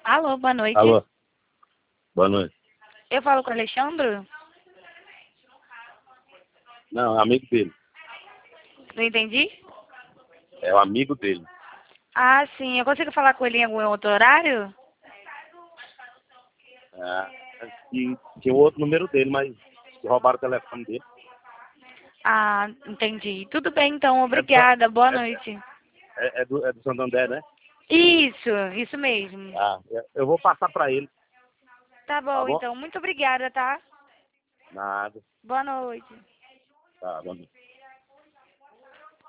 Alô, boa noite. Alô, boa noite. Eu falo com o Alexandre? Não, é amigo dele. Não entendi? É o amigo dele. Ah, sim. Eu consigo falar com ele em algum outro horário? E tinha o outro número dele, mas roubaram o telefone dele. Ah, entendi. Tudo bem, então. É do, Sa- Obrigada. Boa é, noite. é do Santander, né? Isso mesmo. Eu vou passar pra ele, Tá tá bom, bom? então. Muito obrigada, tá? Nada. Boa noite. Tá, vamos.